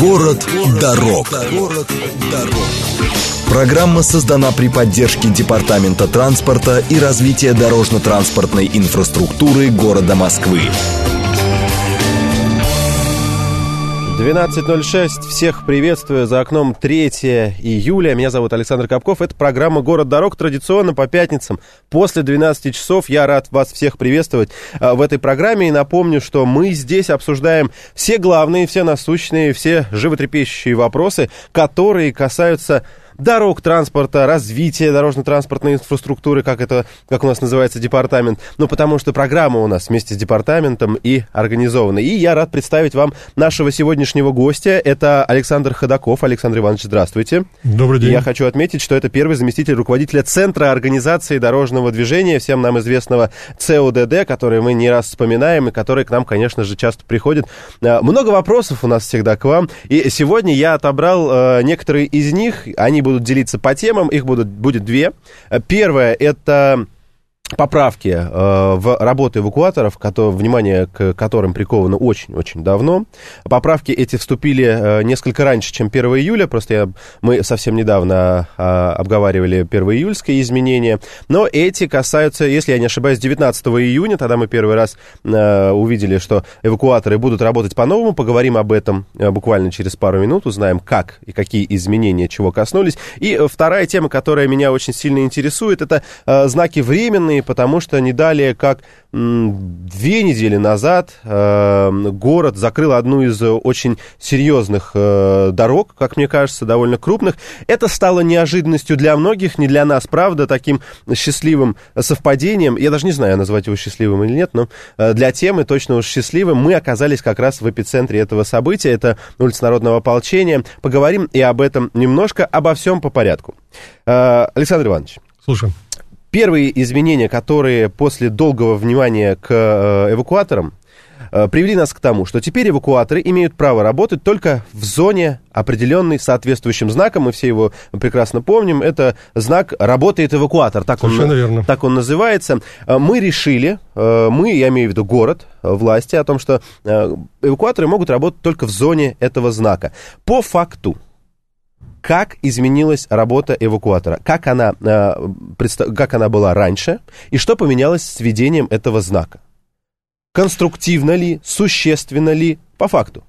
Город дорог. Программа создана при поддержке Департамента транспорта и развития дорожно-транспортной инфраструктуры города Москвы. 12:06. Всех приветствую. За окном 3 июля. Меня зовут Александр Капков. Это программа «Город дорог». Традиционно по пятницам после 12 часов. Я рад вас всех приветствовать в этой программе. И напомню, что мы здесь обсуждаем все главные, все насущные, все животрепещущие вопросы, которые касаются дорог, транспорта, развития дорожно-транспортной инфраструктуры, как у нас называется департамент. Ну, потому что программа у нас вместе с департаментом и организована. И я рад представить вам нашего сегодняшнего гостя. Это Александр Ходаков. Александр Иванович, здравствуйте. Добрый день. И я хочу отметить, что это первый заместитель руководителя Центра организации дорожного движения, всем нам известного ЦОДД, который мы не раз вспоминаем и который к нам, конечно же, часто приходит. Много вопросов у нас всегда к вам. И сегодня я отобрал некоторые из них. Они будут делиться по темам, их будет две. Первое — это поправки в работу эвакуаторов, внимание к которым приковано очень-очень давно. Поправки эти вступили несколько раньше, чем 1 июля, просто мы совсем недавно обговаривали 1 июльское изменение, но эти касаются, если я не ошибаюсь, 19 июня, тогда мы первый раз увидели, что эвакуаторы будут работать по-новому, поговорим об этом буквально через пару минут, узнаем, как и какие изменения чего коснулись. И вторая тема, которая меня очень сильно интересует, это знаки временные, потому что не далее, как 2 недели назад город закрыл одну из очень серьезных дорог, как мне кажется, довольно крупных. Это стало неожиданностью для многих, не для нас, правда, таким счастливым совпадением. Я даже не знаю, назвать его счастливым или нет, но для темы точно уж счастливым. Мы оказались как раз в эпицентре этого события. Это улица Народного ополчения. Поговорим и об этом немножко, обо всем по порядку. Александр Иванович. Слушаем. Первые изменения, которые после долгого внимания к эвакуаторам привели нас к тому, что теперь эвакуаторы имеют право работать только в зоне, определенной соответствующим знаком. Мы все его прекрасно помним. Это знак «Работает эвакуатор». Так он называется. Мы решили, я имею в виду город, власти, о том, что эвакуаторы могут работать только в зоне этого знака. По факту, как изменилась работа эвакуатора, как она была раньше, и что поменялось с введением этого знака? Конструктивно ли, существенно ли, по факту?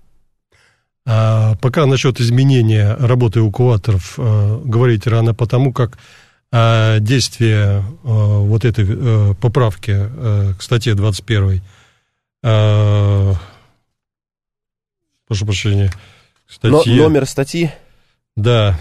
Пока насчет изменения работы эвакуаторов говорить рано, потому как действие вот этой поправки к статье 21, прошу прощения, номер статьи? Да.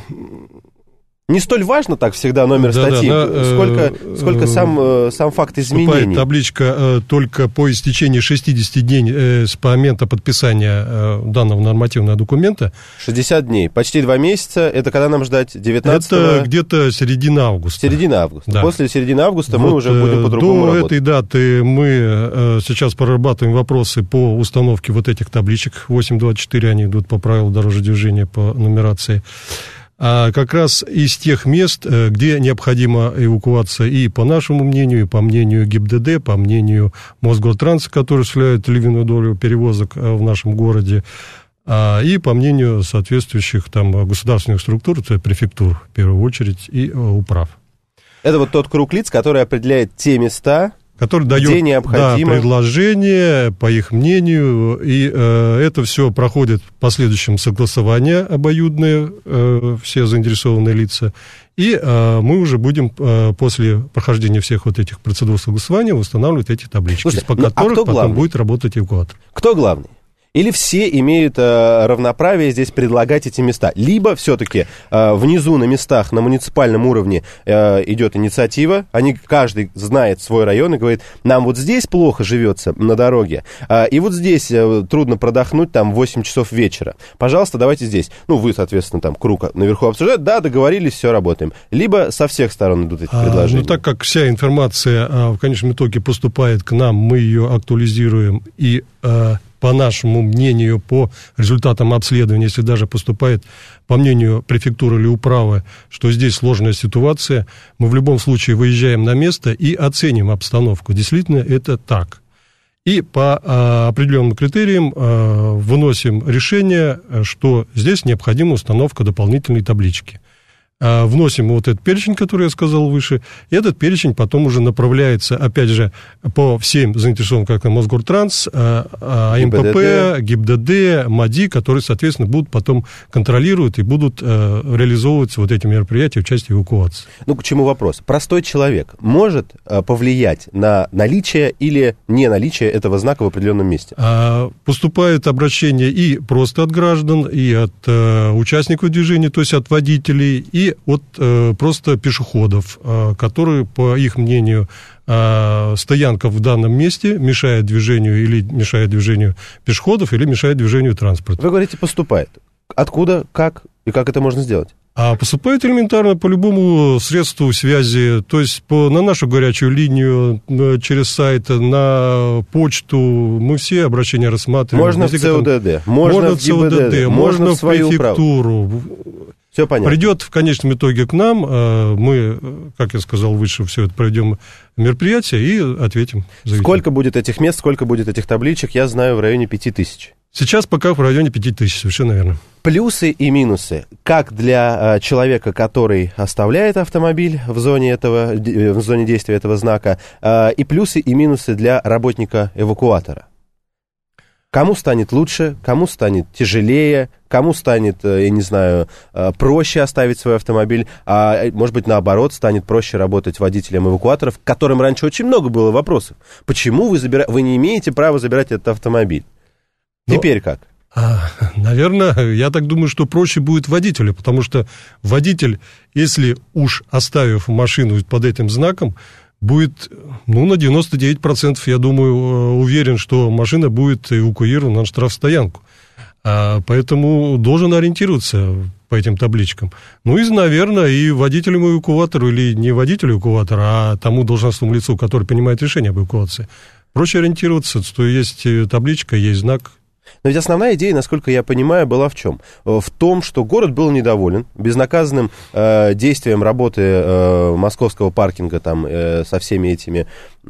Не столь важно так всегда номер статьи, сколько сам факт изменений. Табличка только по истечении 60 дней с момента подписания данного нормативного документа. 60 дней, почти 2 месяца. Это когда нам ждать? 19-го? Это где-то середина августа. Да. После середины августа мы уже будем по-другому работать. До этой даты мы сейчас прорабатываем вопросы по установке вот этих табличек. 8.24 они идут по правилу дорожного движения по нумерации. А как раз из тех мест, где необходима эвакуация и по нашему мнению, и по мнению ГИБДД, по мнению Мосгортранса, который осуществляет львиную долю перевозок в нашем городе, и по мнению соответствующих там государственных структур, это префектур в первую очередь, и управ. Это вот тот круг лиц, который определяет те места, который дает предложение, по их мнению, и это все проходит в последующем согласование обоюдное, все заинтересованные лица, и мы уже будем после прохождения всех вот этих процедур согласования устанавливать эти таблички, слушайте, по которым потом будет работать эвакуатор. Кто главный? Или все имеют равноправие здесь предлагать эти места? Либо все-таки внизу на местах, на муниципальном уровне идет инициатива, каждый знает свой район и говорит, нам вот здесь плохо живется на дороге, и вот здесь трудно продохнуть там в 8 часов вечера. Пожалуйста, давайте здесь. Ну, вы, соответственно, там круг наверху обсуждаете, да, договорились, все, работаем. Либо со всех сторон идут эти предложения. Ну, так как вся информация в конечном итоге поступает к нам, мы ее актуализируем и по нашему мнению, по результатам обследования, если даже поступает по мнению префектуры или управы, что здесь сложная ситуация, мы в любом случае выезжаем на место и оценим обстановку. Действительно, это так. и по определенным критериям выносим решение, что здесь необходима установка дополнительной таблички. Вносим вот этот перечень, который я сказал выше, и этот перечень потом уже направляется, опять же, по всем заинтересованным, как Мосгортранс, АМПП, ГИБДД, МАДИ, которые, соответственно, будут потом контролировать и будут реализовывать вот эти мероприятия в части эвакуации. Ну, к чему вопрос? Простой человек может повлиять на наличие или не наличие этого знака в определенном месте? Поступает обращение и просто от граждан, и от участников движения, то есть от водителей, и от просто пешеходов, которые, по их мнению, стоянка в данном месте мешает движению или мешает движению пешеходов, или мешает движению транспорта. Вы говорите, поступает. Откуда, как и как это можно сделать? А поступает элементарно по любому средству связи, то есть на нашу горячую линию, через сайт, на почту, мы все обращения рассматриваем. Можно в ЦУДД, можно в ГИБДД, можно в префектуру. Все понятно. Придет в конечном итоге к нам, мы, как я сказал выше, все это проведем мероприятие и ответим. Сколько будет этих мест, сколько будет этих табличек, я знаю, в районе 5000. Сейчас пока в районе 5000, совершенно верно. Плюсы и минусы. Как для человека, который оставляет автомобиль в зоне действия этого знака, и плюсы и минусы для работника эвакуатора. Кому станет лучше, кому станет тяжелее, кому станет, я не знаю, проще оставить свой автомобиль, а может быть, наоборот, станет проще работать водителем эвакуаторов, к которым раньше очень много было вопросов. Почему вы не имеете права забирать этот автомобиль? Теперь как? Наверное, я так думаю, что проще будет водителю, потому что водитель, если уж оставив машину под этим знаком, будет, на 99%, я думаю, уверен, что машина будет эвакуирована на штрафстоянку. Поэтому должен ориентироваться по этим табличкам. Наверное, и водителю эвакуатора, или не водителю эвакуатора, а тому должностному лицу, который принимает решение об эвакуации, проще ориентироваться, что есть табличка, есть знак. Но ведь основная идея, насколько я понимаю, была в чем? В том, что город был недоволен безнаказанным действием работы московского паркинга там, со всеми этими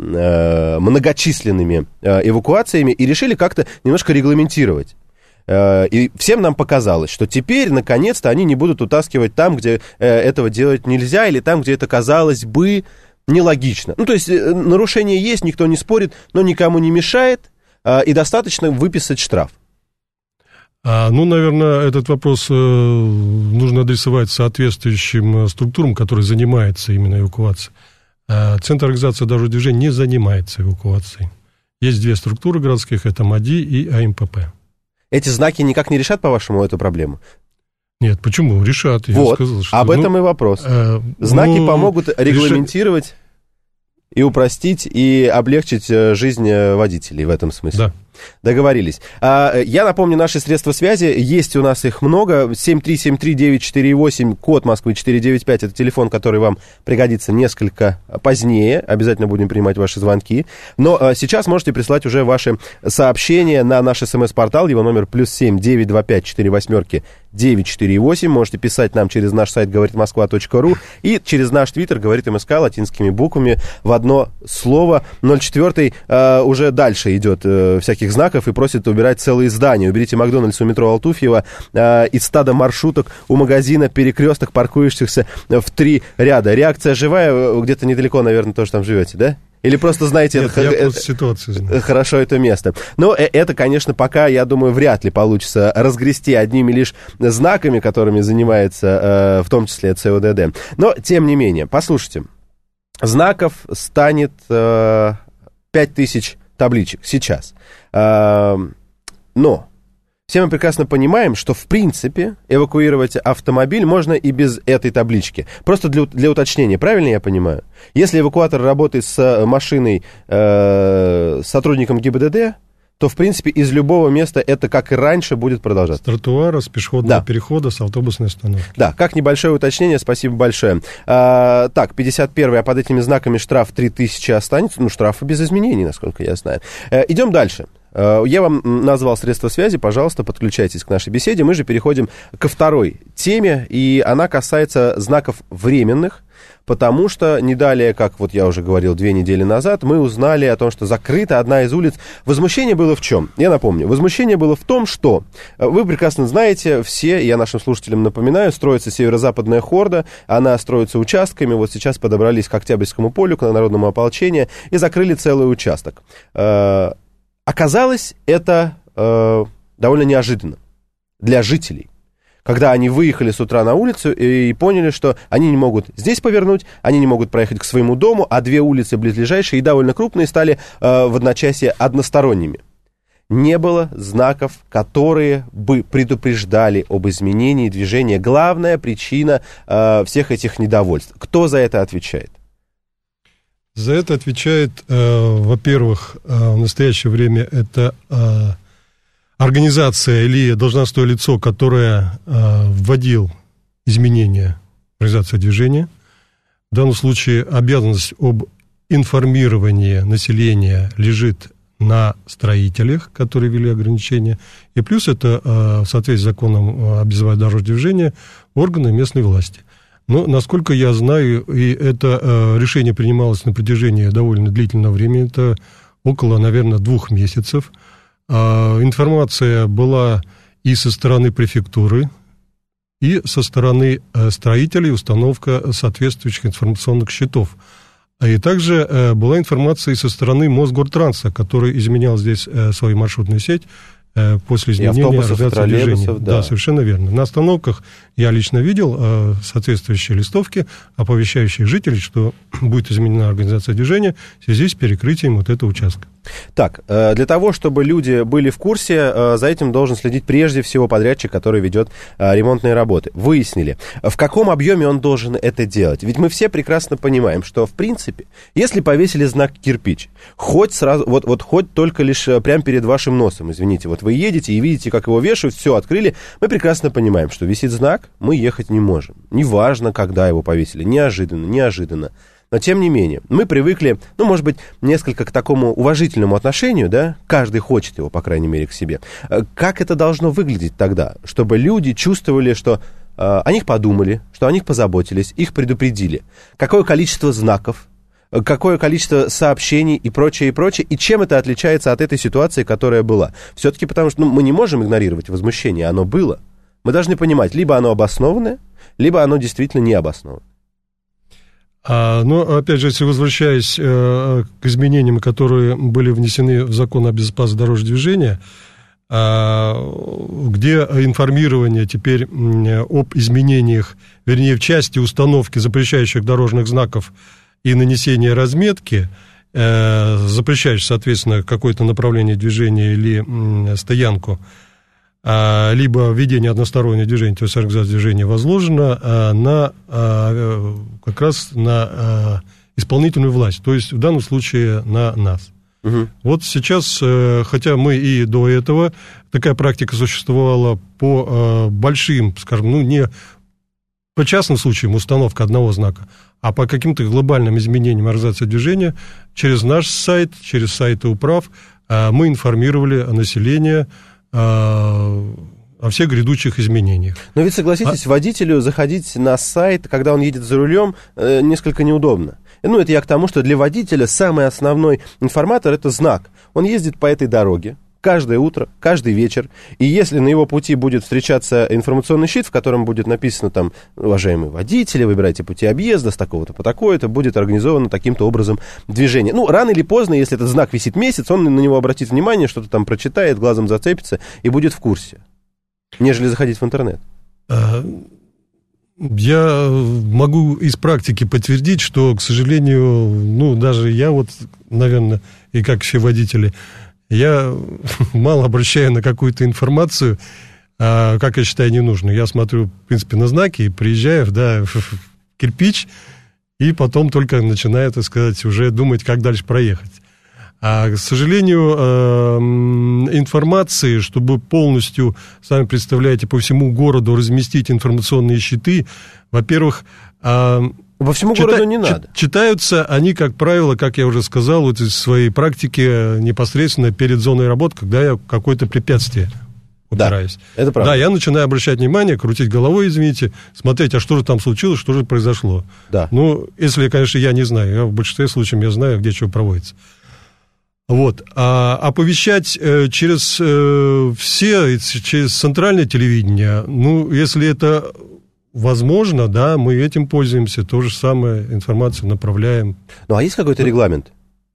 многочисленными эвакуациями, и решили как-то немножко регламентировать. И всем нам показалось, что теперь, наконец-то, они не будут утаскивать там, где этого делать нельзя, или там, где это, казалось бы, нелогично. То есть нарушение есть, никто не спорит, но никому не мешает, и достаточно выписать штраф. Наверное, этот вопрос нужно адресовать соответствующим структурам, которые занимаются именно эвакуацией. Центр организации дорожного движения не занимается эвакуацией. Есть две структуры городских, это МАДИ и АМПП. Эти знаки никак не решат, по-вашему, эту проблему? Нет, почему? Решат. Я сказал, что, об этом и вопрос. Знаки помогут регламентировать и упростить, и облегчить жизнь водителей в этом смысле. Да. Договорились. Я напомню, наши средства связи, есть у нас их много. 7373948, код Москвы 495, это телефон, который вам пригодится несколько позднее. Обязательно будем принимать ваши звонки. Но сейчас можете прислать уже ваши сообщения на наш СМС-портал. Его номер +7 925 48 948. Можете писать нам через наш сайт говоритмосква.ру и через наш твиттер говорит МСК латинскими буквами в одно слово. 04 уже дальше идет всяких знаков и просит убирать целые здания. Уберите Макдональдс у метро Алтуфьева, из стада маршруток у магазина, перекресток, паркующихся в 3 ряда. Реакция живая, где-то недалеко, наверное, тоже там живете, да? Или просто знаете... Нет, я просто ситуацию знаю. Хорошо это место. Но это, конечно, пока, я думаю, вряд ли получится разгрести одними лишь знаками, которыми занимается в том числе ЦУДД. Но, тем не менее, послушайте. Знаков станет 5000 табличек сейчас. Но все мы прекрасно понимаем, что, в принципе, эвакуировать автомобиль можно и без этой таблички. Просто для уточнения, правильно я понимаю? Если эвакуатор работает с машиной, с сотрудником ГИБДД, то, в принципе, из любого места это, как и раньше, будет продолжаться. С тротуара, с пешеходного перехода, с автобусной остановки. Да, как небольшое уточнение, спасибо большое. Так, 51-й, а под этими знаками штраф 3000 останется. Штрафы без изменений, насколько я знаю. Идем дальше. Я вам назвал средства связи, пожалуйста, подключайтесь к нашей беседе. Мы же переходим ко второй теме, и она касается знаков временных, потому что не далее, как вот я уже говорил 2 недели назад, мы узнали о том, что закрыта одна из улиц. Возмущение было в чем? Я напомню, возмущение было в том, что, вы прекрасно знаете, все, я нашим слушателям напоминаю, строится северо-западная хорда, она строится участками, вот сейчас подобрались к Октябрьскому полю, к народному ополчению, и закрыли целый участок. Оказалось, это довольно неожиданно для жителей. Когда они выехали с утра на улицу и поняли, что они не могут здесь повернуть, они не могут проехать к своему дому, а 2 улицы близлежащие и довольно крупные стали в одночасье односторонними. Не было знаков, которые бы предупреждали об изменении движения. Главная причина всех этих недовольств. Кто за это отвечает? За это отвечает, во-первых, в настоящее время это организация или должностное лицо, которое вводил изменения в организации движения. В данном случае обязанность об информировании населения лежит на строителях, которые ввели ограничения. И плюс это, в соответствии с законом о безопасности дорожного движения, органы местной власти. Но, насколько я знаю, и это решение принималось на протяжении довольно длительного времени, это около, наверное, 2 месяцев. Информация была и со стороны префектуры, и со стороны строителей, установка соответствующих информационных щитов. И также была информация и со стороны Мосгортранса, который изменял здесь свою маршрутную сеть после изменения организации движения. Да, совершенно верно. На остановках я лично видел соответствующие листовки, оповещающие жителей, что будет изменена организация движения в связи с перекрытием вот этого участка. Так, для того, чтобы люди были в курсе, за этим должен следить прежде всего подрядчик, который ведет ремонтные работы. Выяснили, в каком объеме он должен это делать. Ведь мы все прекрасно понимаем, что, в принципе, если повесили знак «кирпич», хоть сразу, вот хоть только лишь прямо перед вашим носом, извините, вот вы едете и видите, как его вешают, все открыли, мы прекрасно понимаем, что висит знак, мы ехать не можем. Неважно, когда его повесили, неожиданно. Но, тем не менее, мы привыкли, может быть, несколько к такому уважительному отношению, да, каждый хочет его, по крайней мере, к себе. Как это должно выглядеть тогда, чтобы люди чувствовали, что о них подумали, что о них позаботились, их предупредили? Какое количество знаков, какое количество сообщений и прочее, и чем это отличается от этой ситуации, которая была? Все-таки потому что мы не можем игнорировать возмущение, оно было. Мы должны понимать, либо оно обоснованное, либо оно действительно не обоснованное. Но, опять же, если возвращаясь к изменениям, которые были внесены в закон о безопасности дорожного движения, где информирование теперь об изменениях, вернее, в части установки запрещающих дорожных знаков и нанесения разметки, запрещающих, соответственно, какое-то направление движения или стоянку, либо введение одностороннего движения, то есть организация движения возложена как раз на исполнительную власть, то есть в данном случае на нас. Угу. Вот сейчас, хотя мы и до этого, такая практика существовала по большим, скажем, не по частным случаям установка одного знака, а по каким-то глобальным изменениям организации движения через наш сайт, через сайты управ мы информировали население о всех грядущих изменениях. Но ведь, согласитесь, водителю заходить на сайт, когда он едет за рулем, несколько неудобно. Это я к тому, что для водителя самый основной информатор – это знак. Он ездит по этой дороге каждое утро, каждый вечер, и если на его пути будет встречаться информационный щит, в котором будет написано там: уважаемые водители, выбирайте пути объезда с такого-то по такое-то, будет организовано таким-то образом движение. Рано или поздно, если этот знак висит месяц, он на него обратит внимание, что-то там прочитает, глазом зацепится и будет в курсе, нежели заходить в интернет. Я могу из практики подтвердить, что, к сожалению, даже я наверное, и как все водители, я мало обращаю на какую-то информацию, как я считаю, ненужную. Я смотрю, в принципе, на знаки, приезжаю, в кирпич, и потом только начинаю, так сказать, уже думать, как дальше проехать. А, к сожалению, информации, чтобы полностью, сами представляете, по всему городу разместить информационные щиты, во-первых, По всему городу не надо. Читаются они, как правило, как я уже сказал, вот из своей практики непосредственно перед зоной работы, когда я какое-то препятствие упираюсь. Да, это правда. Да, я начинаю обращать внимание, крутить головой, извините, смотреть, а что же там случилось, что же произошло. Да. Ну, если, конечно, я не знаю, я в большинстве случаев я знаю, где что проводится. Вот. А оповещать через центральное телевидение, ну, если это возможно, да, мы этим пользуемся, то же самое информацию направляем. Ну, а есть какой-то регламент?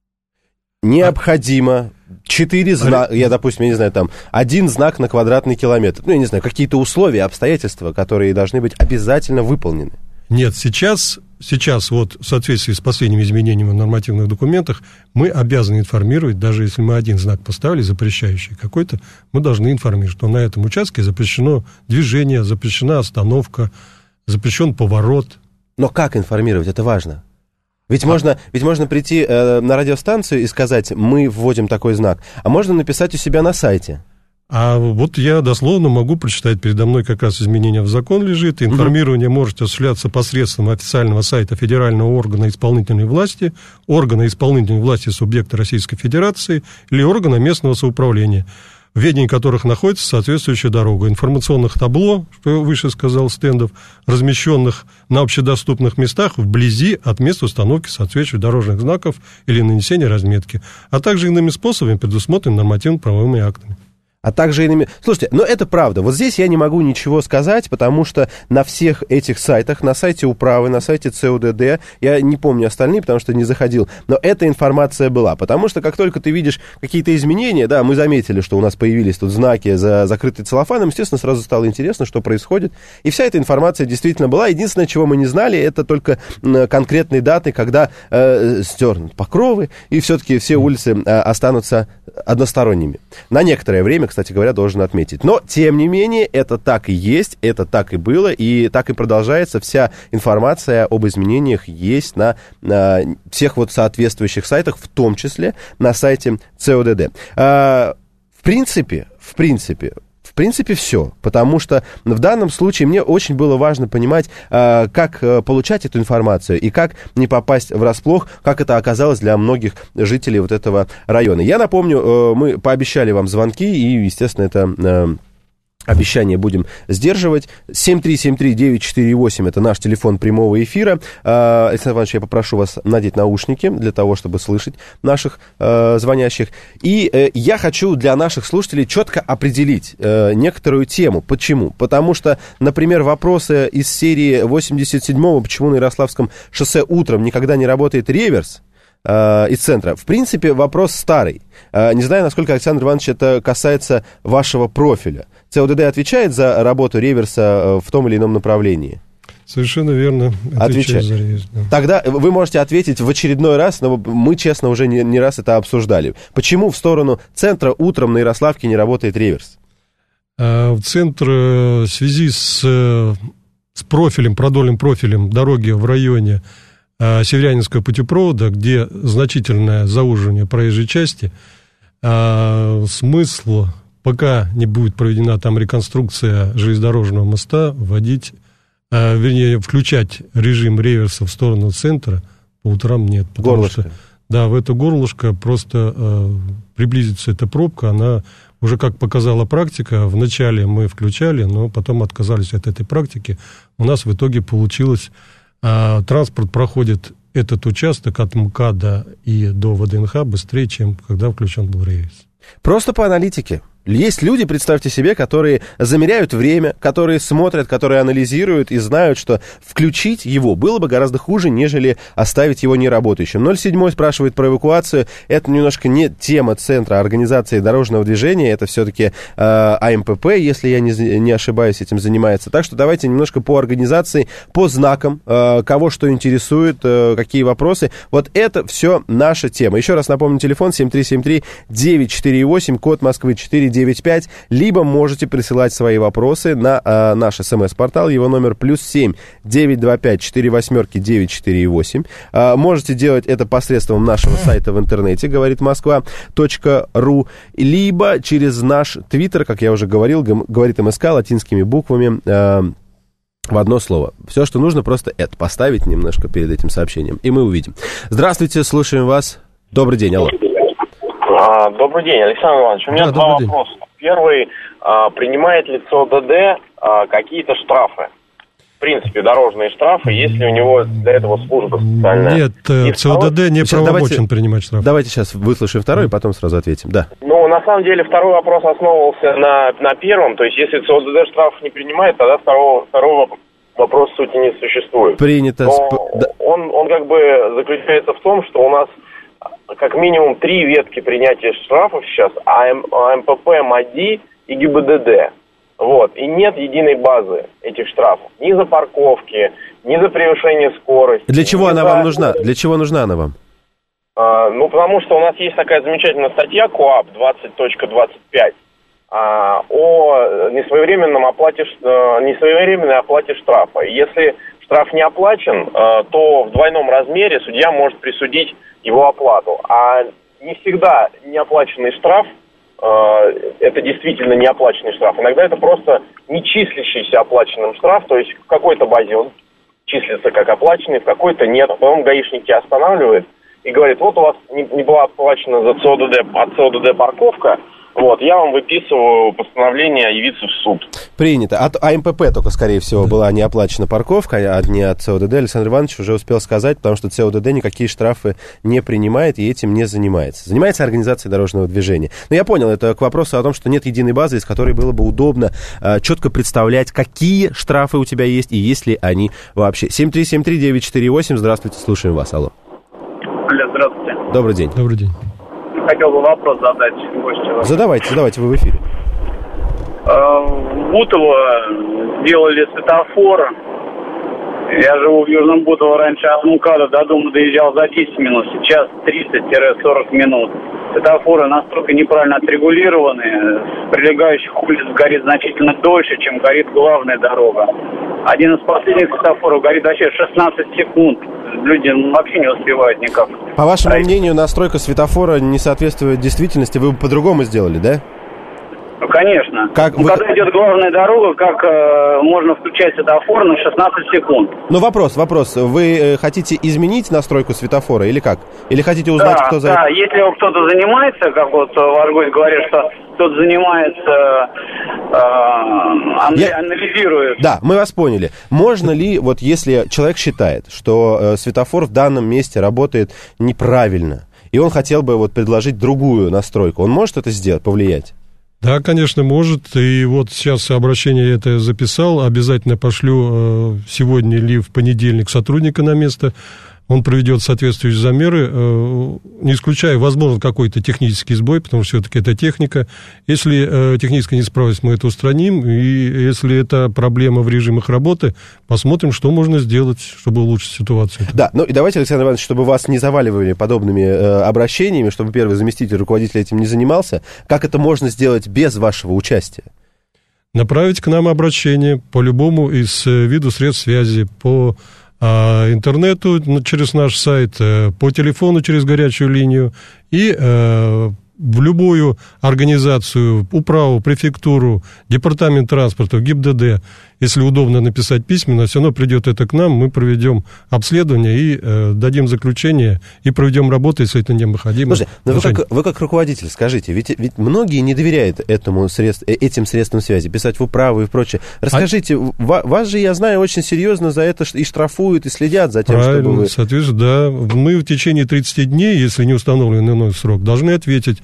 Необходимо 4 знака, допустим, я не знаю, там, 1 знак на квадратный километр. Ну, я не знаю, какие-то условия, обстоятельства, которые должны быть обязательно выполнены. Нет, сейчас вот в соответствии с последними изменениями в нормативных документах мы обязаны информировать, даже если мы 1 знак поставили, запрещающий какой-то, мы должны информировать, что на этом участке запрещено движение, запрещена остановка, запрещен поворот. Но как информировать? Это важно. Ведь можно прийти на радиостанцию и сказать, мы вводим такой знак, а можно написать у себя на сайте. А вот я дословно могу прочитать, передо мной как раз изменение в закон лежит, информирование может осуществляться посредством официального сайта федерального органа исполнительной власти, органа исполнительной власти субъекта Российской Федерации или органа местного самоуправления, в ведении которых находится соответствующая дорога. Информационных табло, что я выше сказал, стендов, размещенных на общедоступных местах вблизи от места установки соответствующих дорожных знаков или нанесения разметки, а также иными способами, предусмотренными нормативно-правовыми актами. А также иными... Слушайте, но это правда. Вот здесь я не могу ничего сказать, потому что на всех этих сайтах, на сайте управы, на сайте ЦУДД, я не помню остальные, потому что не заходил, но эта информация была. Потому что как только ты видишь какие-то изменения, да, мы заметили, что у нас появились тут знаки закрытые целлофаном, естественно, сразу стало интересно, что происходит. И вся эта информация действительно была. Единственное, чего мы не знали, это только конкретные даты, когда стернут покровы, и все-таки все улицы останутся односторонними. На некоторое время, кстати говоря, должен отметить. Но, тем не менее, это так и есть, это так и было, и так и продолжается. Вся информация об изменениях есть на всех вот соответствующих сайтах, в том числе на сайте ЦУДД. В принципе, все, потому что в данном случае мне очень было важно понимать, как получать эту информацию и как не попасть врасплох, как это оказалось для многих жителей вот этого района. Я напомню, мы пообещали вам звонки, и, естественно, это... Обещание будем сдерживать. 7373948 это наш телефон прямого эфира. Александр Иванович, я попрошу вас надеть наушники для того, чтобы слышать наших звонящих. И я хочу для наших слушателей четко определить некоторую тему. Почему? Потому что, например, вопросы из серии 87-го, почему на Ярославском шоссе утром никогда не работает реверс, из центра. В принципе, вопрос старый. Не знаю, насколько, Александр Иванович, это касается вашего профиля. ЦУДД отвечает за работу реверса в том или ином направлении? Совершенно верно. Отвечает за реверс, да. Тогда вы можете ответить в очередной раз, но мы, честно, уже не раз это обсуждали. Почему в сторону центра утром на Ярославке не работает реверс? В центр в связи с профилем, продольным профилем дороги в районе Северянинского путепровода, где значительное зауживание проезжей части, смысл, пока не будет проведена там реконструкция железнодорожного моста, включать режим реверса в сторону центра по утрам нет. Горлышко. Что, да, в это горлышко просто приблизится эта пробка, она уже, как показала практика, вначале мы включали, но потом отказались от этой практики. У нас в итоге получилось... Транспорт проходит этот участок от МКАДа и до ВДНХ быстрее, чем когда включен был реверс. Просто по аналитике. Есть люди, представьте себе, которые замеряют время, которые смотрят, которые анализируют и знают, что включить его было бы гораздо хуже, нежели оставить его неработающим. 07 спрашивает про эвакуацию. Это немножко не тема центра организации дорожного движения, это все-таки АМПП, если я не ошибаюсь, этим занимается. Так что давайте немножко по организации, по знакам, кого что интересует, какие вопросы. Вот это все наша тема. Еще раз напомню, телефон 7373948, код Москвы 495, либо можете присылать свои вопросы на наш СМС-портал, его номер +7 925 48 948. Можете делать это посредством нашего сайта в интернете, говорит Москва.ру, либо через наш твиттер, как я уже говорил, говорит МСК латинскими буквами, В одно слово. Все, что нужно, просто это поставить немножко перед этим сообщением, и мы увидим. Здравствуйте, слушаем вас. Добрый день, алло. Добрый день, Александр Иванович. У меня два вопроса. Первый, принимает ли ЦОДД какие-то штрафы? В принципе, дорожные штрафы, если у него для этого служба специальная. Нет, ЦОДД не правомочен принимать штрафы. Давайте сейчас выслушаем второй, и потом сразу ответим. Да. Ну, на самом деле, второй вопрос основывался на первом. То есть, если ЦОДД штраф не принимает, тогда второго вопроса сути не существует. Принято. Но он как бы заключается в том, что у нас как минимум 3 ветки принятия штрафов сейчас: АМПП, МАДИ и ГИБДД. Вот. И нет единой базы этих штрафов. Ни за парковки, ни за превышение скорости. Для чего она вам нужна? Для чего нужна она вам? Потому что у нас есть такая замечательная статья КоАП 20.25 о несвоевременной оплате штрафа. Если штраф не оплачен, то в двойном размере судья может присудить его оплату. А не всегда неоплаченный штраф это действительно неоплаченный штраф. Иногда это просто не числящийся оплаченным штраф, то есть в какой-то базе он числится как оплаченный, в какой-то нет. Потом гаишники останавливают и говорят: вот у вас не была оплачена за ЦОДД парковка, вот, я вам выписываю постановление явиться в суд. Принято. От АМПП только, скорее всего, была не оплачена парковка, а не от ЦОДД. Александр Иванович уже успел сказать, потому что ЦОДД никакие штрафы не принимает и этим не занимается. Занимается организацией дорожного движения. Но я понял, это к вопросу о том, что нет единой базы, из которой было бы удобно четко представлять, какие штрафы у тебя есть и есть ли они вообще. 7373948, здравствуйте, слушаем вас, алло. Здравствуйте. Добрый день. Добрый день. Хотел бы вопрос задать гостю. Задавайте, вы в эфире. В Бутово сделали светофор. Я живу в Южном Бутово. Раньше от МКАДа до дома доезжал за 10 минут, сейчас 30-40 минут. Светофоры настолько неправильно отрегулированы, с прилегающих улиц горит значительно дольше, чем горит главная дорога. Один из последних светофоров горит вообще 16 секунд. Люди вообще не успевают никак. По вашему мнению, настройка светофора не соответствует действительности? Вы бы по-другому сделали, да? Ну, конечно. Когда идет главная дорога, как можно включать светофор на 16 секунд? Ну, вопрос. Вы хотите изменить настройку светофора или как? Или хотите узнать, кто за это? Да, если кто-то занимается, как вот ваш гость говорит, что кто-то занимается, анализирует. Да, мы вас поняли. Можно ли, вот если человек считает, что светофор в данном месте работает неправильно, и он хотел бы вот предложить другую настройку, он может это сделать, повлиять? Да, конечно, может. И вот сейчас обращение я это записал. Обязательно пошлю сегодня или в понедельник сотрудника на место. Он проведет соответствующие замеры, не исключая, возможно, какой-то технический сбой, потому что все-таки это техника. Если техническая неисправность, мы это устраним. И если это проблема в режимах работы, посмотрим, что можно сделать, чтобы улучшить ситуацию. Да, ну и давайте, Александр Иванович, чтобы вас не заваливали подобными обращениями, чтобы первый заместитель руководителя этим не занимался, как это можно сделать без вашего участия? Направить к нам обращение по любому из виду средств связи, по интернету через наш сайт, по телефону через горячую линию и в любую организацию, управу, префектуру, департамент транспорта, ГИБДД, если удобно написать письменно, все равно придет это к нам, мы проведем обследование и дадим заключение, и проведем работу, если это необходимо. Слушайте, но вы как руководитель, скажите, ведь многие не доверяют этим средствам связи, писать в управу и прочее. Расскажите, вас же, я знаю, очень серьезно за это и штрафуют, и следят за тем, правильно, чтобы вы... соответственно, да. Мы в течение 30 дней, если не установлен иной срок, должны ответить.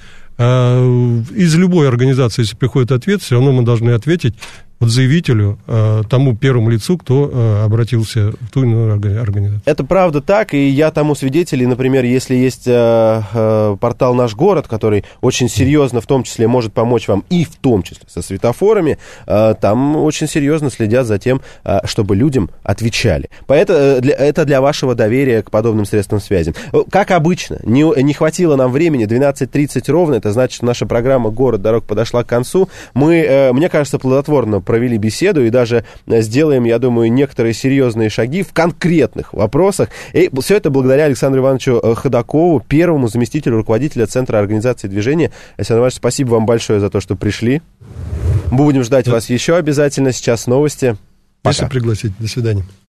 Из любой организации, если приходит ответ, все равно мы должны ответить вот заявителю, тому первому лицу, кто обратился в ту иную организацию. Это правда так, и я тому свидетель. И, например, если есть портал «Наш город», который очень серьезно, в том числе, может помочь вам и в том числе со светофорами, там очень серьезно следят за тем, чтобы людям отвечали. Поэтому это для вашего доверия к подобным средствам связи. Как обычно, не хватило нам времени, 12:30 ровно, это значит, что наша программа «Город дорог» подошла к концу. Мы, мне кажется, плодотворно провели беседу и даже сделаем, я думаю, некоторые серьезные шаги в конкретных вопросах. И все это благодаря Александру Ивановичу Ходакову, первому заместителю руководителя Центра организации движения. Александр Иванович, спасибо вам большое за то, что пришли. Мы будем ждать вас еще обязательно. Сейчас новости. Если пригласить. До свидания.